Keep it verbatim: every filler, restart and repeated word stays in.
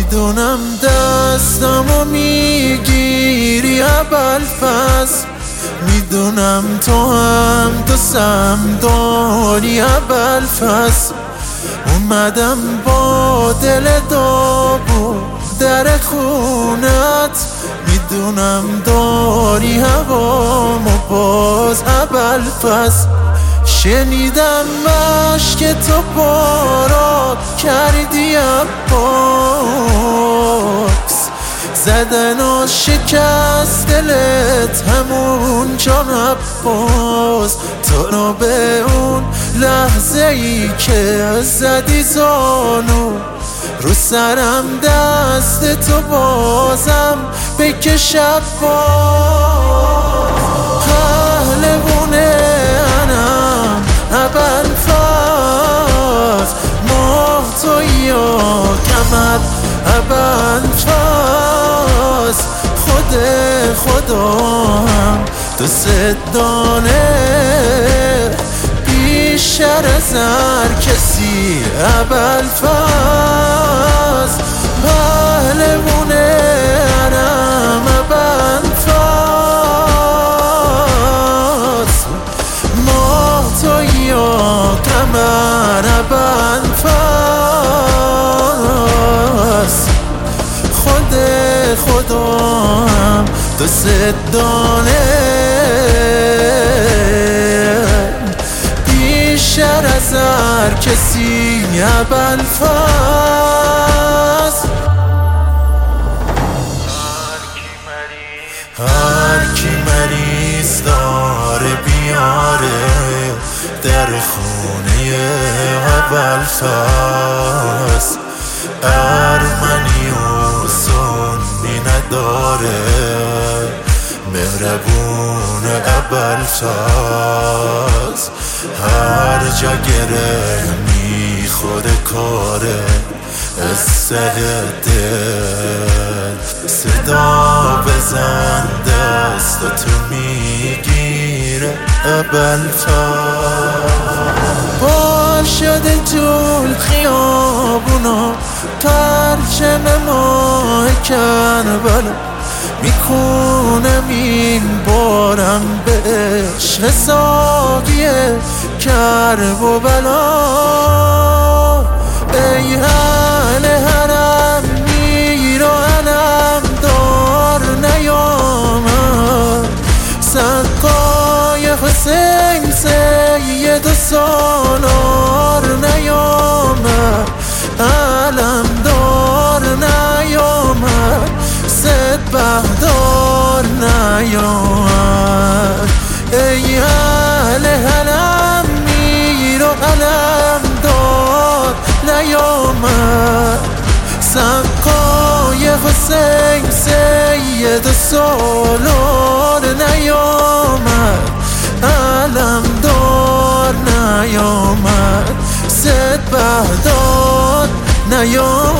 میدونم دستمو میگیری ابوالفضل، میدونم تو هم دوستم داری ابوالفضل. اومدم با دل داغ در خونت، میدونم داری هوامو باز ابوالفضل. شنیدم مشک تو پارا کردی عباس، زدن و شکست دلت همون جان عباس. تو رو به اون لحظه ای که زدی زانو، رو سرم دست تو بازم بکش عباس. پهلوونه انم ابوالفضل، ماه تویی و کمر ابوالفضل. خود خدا هم دوست دانه بیشتر از هر کسی ابوالفضل. پهلوونه انم ابوالفضل، ماه تویی و کمر ابوالفضل. خود خدا هم دوست دانه بیشتر از هر کسی ابوالفضل. هر کی مریض داره بیاره در خونه ابوالفضل. ارمنی و سنی نداره مهربون ابوالفضل. هر جا گره میخوره کاره اسه دل، صدا بزن دست تو میگیره ابوالفضل. بار شده طول خیابونا پرچم ماه کربلا، میکنم این بارم به عشق ساقی کرب و بلا. ای اهل حرم میر و علم دار نیامد، سقای حسین سید و سالار نیامد، علم دار نیامد، سد بهدار نیامد. ای اهل حرم میر و علم دار نیامد، سقای حسین سید و سالار نیامد، علم دار نیامد، سد بهدار نیامد.